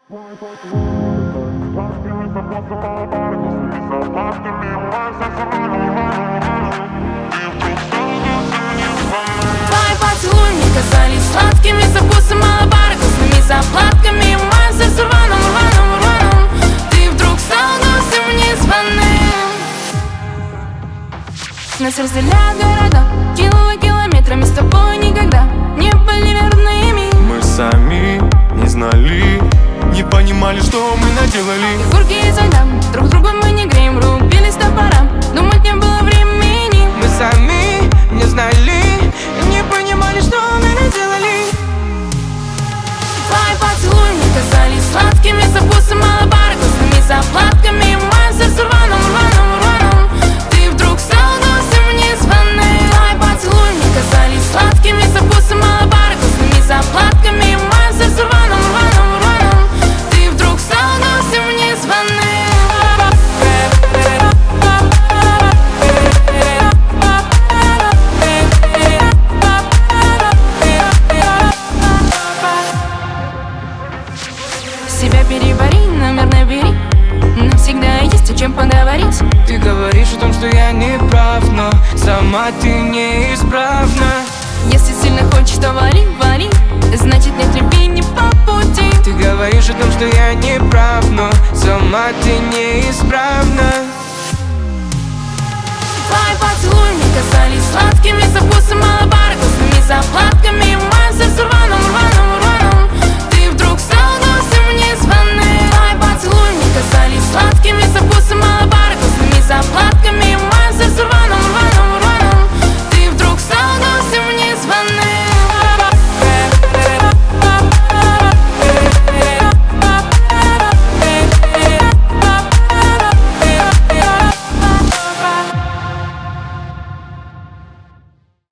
Твои поцелуи мне казались сладкими, со вкусом малобара, вкусными заплатками. В моем сердце рваном, рваном, рваном ты вдруг стал гостем незваным. Нас разделяют города, километрами, с тобой никогда не были верными. Мы сами не знали, не понимали, что мы наделали. Фигурки из льда, друг другу мы не греем, рубились топором, думать не было времени. Мы сами не знали, не понимали, что мы наделали. Твои поцелуи мне казались сладкими, со вкусом малобара, вкусными заплатками. В моем сердце рваном, рваном, рваном ты вдруг стал гостем незваным. Твои поцелуи мне казались сладкими, со вкусом малобара, вкусными заплатками. В моем сердце рваном, рваном, рваном ты вдруг стал гостем незваным. Себя перебори, номер набери, нам всегда есть о чем поговорить. Ты говоришь о том, что я не прав, но сама ты неисправна. Если сильно хочешь, то вали, вали, значит нет любви не по пути. Ты говоришь о том, что я не прав, но сама ты неисправна. Твои поцелуи мне казались сладкими, со вкусом малобара, вкусными заплатками. В моем сердце рваном,